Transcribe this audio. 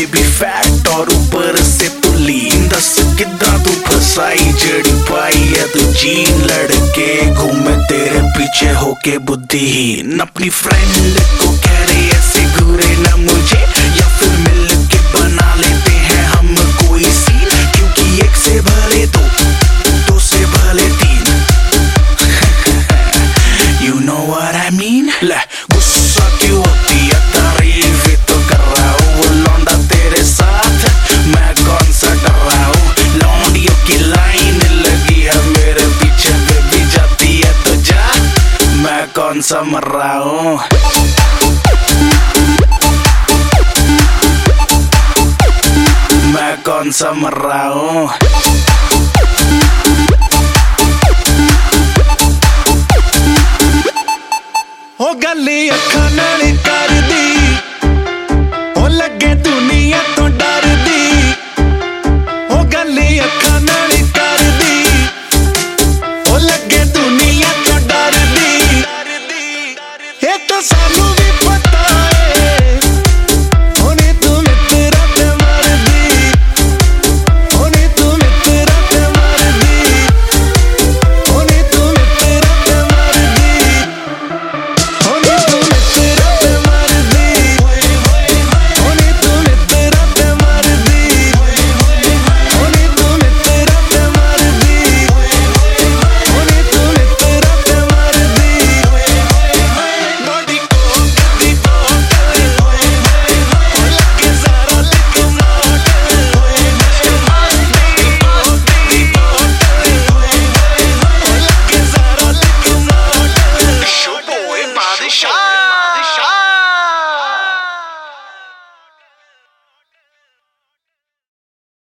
Baby fat और ऊपर से तू लीन, दस कितना तू फसाई जड़ी पाई है तू जीन। लड़के घूमे तेरे पीछे होके बुद्धिहीन, अपनी फ्रेंड को कह रहे ऐसे घूरे ना मुझे, या फिर मिल के बना लेते हैं हम कोई सीन, क्योंकि एक से भले दो से भले तीन। You know what I mean? ले गुस्सा क्यों होती है, तारीफ तो कर रहा हूँ, वो लौंडा तेरे साथ मैं कौन सा डर रहा हूँ। लौंडियों की लाइन लगी है मेरे पीछे, बेबी जाती है तो जा, मैं कौन सा मर रहा हूँ। मैं कौन सा मर रहा हूँ। हो गली अखां नाल कर